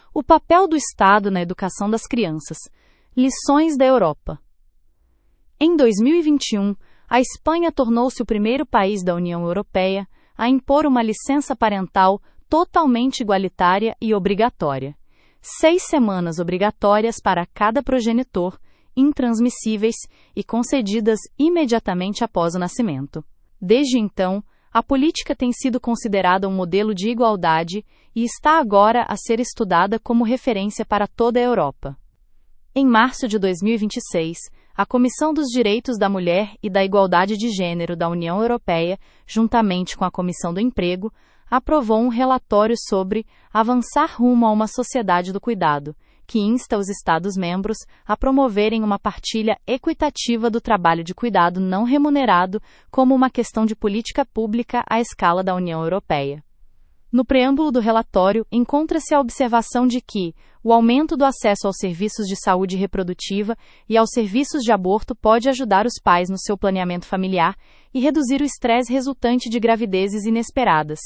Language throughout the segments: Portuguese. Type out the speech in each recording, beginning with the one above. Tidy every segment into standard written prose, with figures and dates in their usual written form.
O papel do Estado na educação das crianças. Lições da Europa. Em 2021, a Espanha tornou-se o primeiro país da União Europeia a impor uma licença parental totalmente igualitária e obrigatória. 6 semanas obrigatórias para cada progenitor, intransmissíveis e concedidas imediatamente após o nascimento. Desde então, a política tem sido considerada um modelo de igualdade e está agora a ser estudada como referência para toda a Europa. Em março de 2026, a Comissão dos Direitos da Mulher e da Igualdade de Gênero da União Europeia, juntamente com a Comissão do Emprego, aprovou um relatório sobre avançar rumo a uma sociedade do cuidado, que insta os Estados-membros a promoverem uma partilha equitativa do trabalho de cuidado não remunerado como uma questão de política pública à escala da União Europeia. No preâmbulo do relatório, encontra-se a observação de que o aumento do acesso aos serviços de saúde reprodutiva e aos serviços de aborto pode ajudar os pais no seu planeamento familiar e reduzir o estresse resultante de gravidezes inesperadas.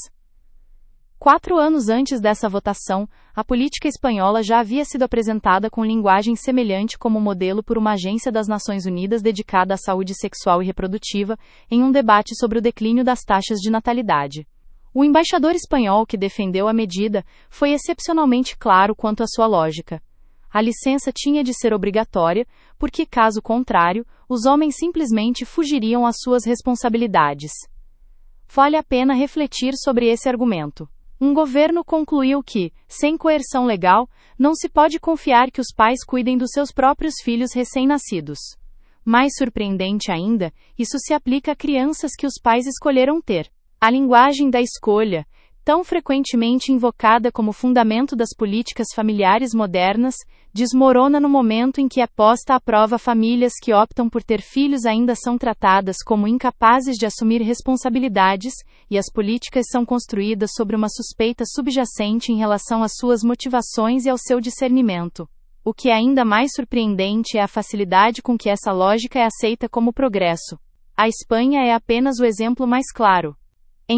4 anos antes dessa votação, a política espanhola já havia sido apresentada com linguagem semelhante como modelo por uma agência das Nações Unidas dedicada à saúde sexual e reprodutiva, em um debate sobre o declínio das taxas de natalidade. O embaixador espanhol que defendeu a medida foi excepcionalmente claro quanto à sua lógica. A licença tinha de ser obrigatória, porque, caso contrário, os homens simplesmente fugiriam às suas responsabilidades. Vale a pena refletir sobre esse argumento. Um governo concluiu que, sem coerção legal, não se pode confiar que os pais cuidem dos seus próprios filhos recém-nascidos. Mais surpreendente ainda, isso se aplica a crianças que os pais escolheram ter. A linguagem da escolha, tão frequentemente invocada como fundamento das políticas familiares modernas, desmorona no momento em que é posta à prova famílias que optam por ter filhos ainda são tratadas como incapazes de assumir responsabilidades, e as políticas são construídas sobre uma suspeita subjacente em relação às suas motivações e ao seu discernimento. O que é ainda mais surpreendente é a facilidade com que essa lógica é aceita como progresso. A Espanha é apenas o exemplo mais claro. Em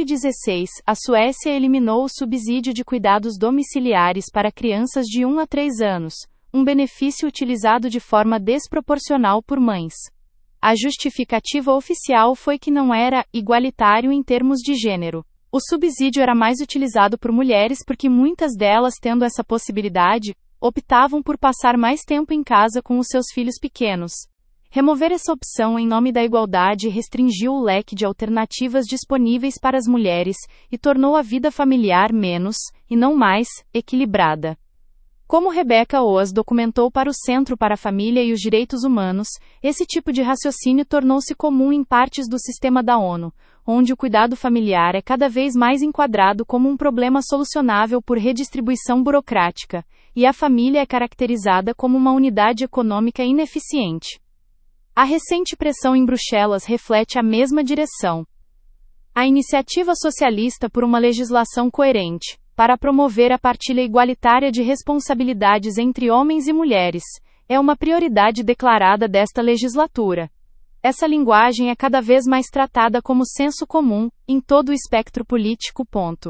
2016, a Suécia eliminou o subsídio de cuidados domiciliares para crianças de 1 a 3 anos, um benefício utilizado de forma desproporcional por mães. A justificativa oficial foi que não era igualitário em termos de gênero. O subsídio era mais utilizado por mulheres porque muitas delas, tendo essa possibilidade, optavam por passar mais tempo em casa com os seus filhos pequenos. Remover essa opção em nome da igualdade restringiu o leque de alternativas disponíveis para as mulheres e tornou a vida familiar menos, e não mais, equilibrada. Como Rebecca Oas documentou para o Centro para a Família e os Direitos Humanos, esse tipo de raciocínio tornou-se comum em partes do sistema da ONU, onde o cuidado familiar é cada vez mais enquadrado como um problema solucionável por redistribuição burocrática, e a família é caracterizada como uma unidade econômica ineficiente. A recente pressão em Bruxelas reflete a mesma direção. A iniciativa socialista por uma legislação coerente, para promover a partilha igualitária de responsabilidades entre homens e mulheres, é uma prioridade declarada desta legislatura. Essa linguagem é cada vez mais tratada como senso comum, em todo o espectro político.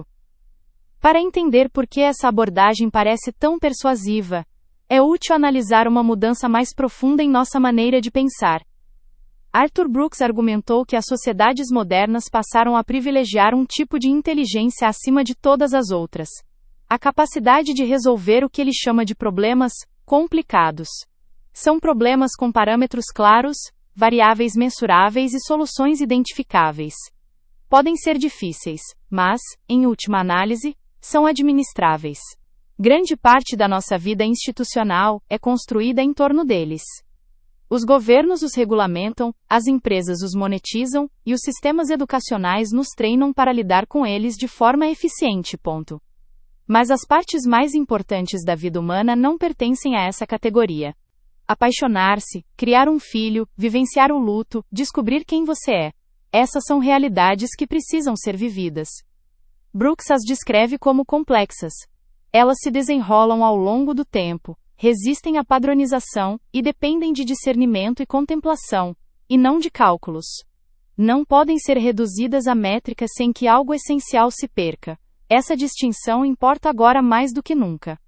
Para entender por que essa abordagem parece tão persuasiva, é útil analisar uma mudança mais profunda em nossa maneira de pensar. Arthur Brooks argumentou que as sociedades modernas passaram a privilegiar um tipo de inteligência acima de todas as outras: a capacidade de resolver o que ele chama de problemas complicados. São problemas com parâmetros claros, variáveis mensuráveis e soluções identificáveis. Podem ser difíceis, mas, em última análise, são administráveis. Grande parte da nossa vida institucional é construída em torno deles. Os governos os regulamentam, as empresas os monetizam e os sistemas educacionais nos treinam para lidar com eles de forma eficiente. Mas as partes mais importantes da vida humana não pertencem a essa categoria. Apaixonar-se, criar um filho, vivenciar o luto, descobrir quem você é. Essas são realidades que precisam ser vividas. Brooks as descreve como complexas. Elas se desenrolam ao longo do tempo, resistem à padronização e dependem de discernimento e contemplação, e não de cálculos. Não podem ser reduzidas a métricas sem que algo essencial se perca. Essa distinção importa agora mais do que nunca.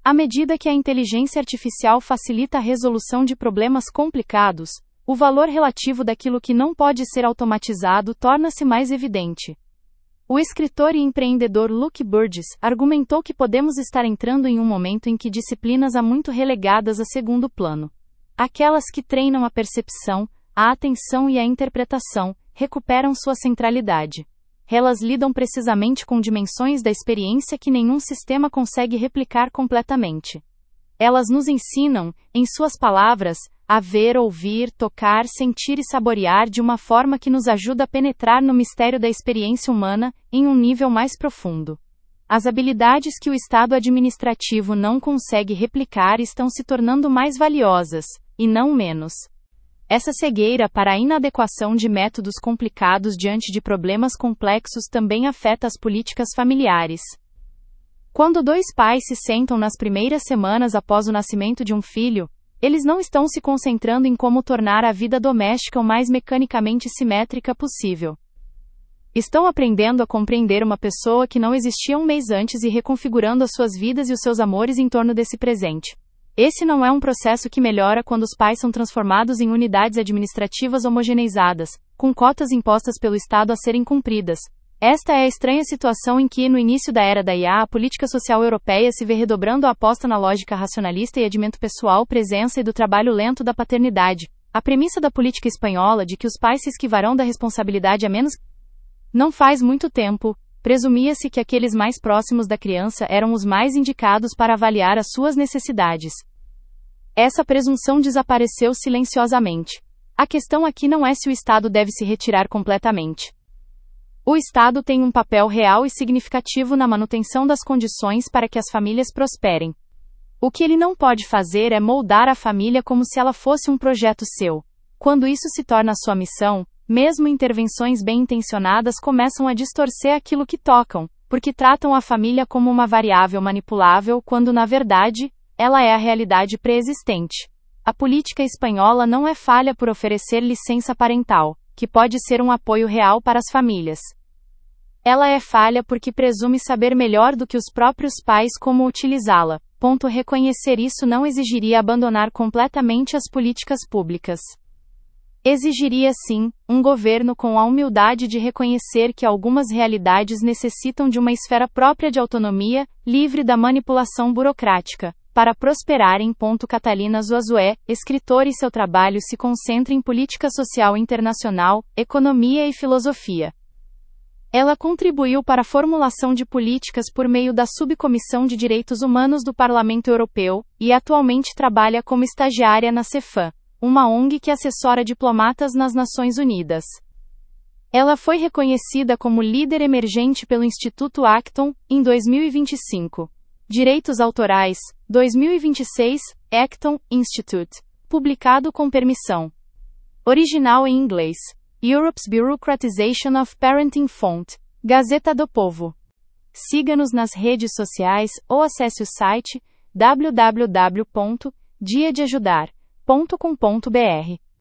À medida que a inteligência artificial facilita a resolução de problemas complicados, o valor relativo daquilo que não pode ser automatizado torna-se mais evidente. O escritor e empreendedor Luke Burgess argumentou que podemos estar entrando em um momento em que disciplinas há muito relegadas a segundo plano, aquelas que treinam a percepção, a atenção e a interpretação, recuperam sua centralidade. Elas lidam precisamente com dimensões da experiência que nenhum sistema consegue replicar completamente. Elas nos ensinam, em suas palavras, a ver, ouvir, tocar, sentir e saborear de uma forma que nos ajuda a penetrar no mistério da experiência humana, em um nível mais profundo. As habilidades que o Estado administrativo não consegue replicar estão se tornando mais valiosas, e não menos. Essa cegueira para a inadequação de métodos complicados diante de problemas complexos também afeta as políticas familiares. Quando dois pais se sentam nas primeiras semanas após o nascimento de um filho, eles não estão se concentrando em como tornar a vida doméstica o mais mecanicamente simétrica possível. Estão aprendendo a compreender uma pessoa que não existia um mês antes e reconfigurando as suas vidas e os seus amores em torno desse presente. Esse não é um processo que melhora quando os pais são transformados em unidades administrativas homogeneizadas, com cotas impostas pelo Estado a serem cumpridas. Esta é a estranha situação em que, no início da era da IA, a política social europeia se vê redobrando a aposta na lógica racionalista e adimento pessoal, presença e do trabalho lento da paternidade. A premissa da política espanhola de que os pais se esquivarão da responsabilidade a menos. Não faz muito tempo, presumia-se que aqueles mais próximos da criança eram os mais indicados para avaliar as suas necessidades. Essa presunção desapareceu silenciosamente. A questão aqui não é se o Estado deve se retirar completamente. O Estado tem um papel real e significativo na manutenção das condições para que as famílias prosperem. O que ele não pode fazer é moldar a família como se ela fosse um projeto seu. Quando isso se torna sua missão, mesmo intervenções bem-intencionadas começam a distorcer aquilo que tocam, porque tratam a família como uma variável manipulável quando, na verdade, ela é a realidade pré-existente. A política espanhola não é falha por oferecer licença parental, que pode ser um apoio real para as famílias. Ela é falha porque presume saber melhor do que os próprios pais como utilizá-la. Reconhecer isso não exigiria abandonar completamente as políticas públicas. Exigiria, sim, um governo com a humildade de reconhecer que algumas realidades necessitam de uma esfera própria de autonomia, livre da manipulação burocrática. Para prosperarem. Catalina Zuazué, escritor, e seu trabalho se concentra em política social internacional, economia e filosofia. Ela contribuiu para a formulação de políticas por meio da Subcomissão de Direitos Humanos do Parlamento Europeu, e atualmente trabalha como estagiária na Cefam, uma ONG que assessora diplomatas nas Nações Unidas. Ela foi reconhecida como líder emergente pelo Instituto Acton, em 2025. Direitos Autorais, 2026, Acton Institute. Publicado com permissão. Original em inglês. Europe's Bureaucratization of Parenting Font. Gazeta do Povo. Siga-nos nas redes sociais ou acesse o site www.diadeajudar.com.br.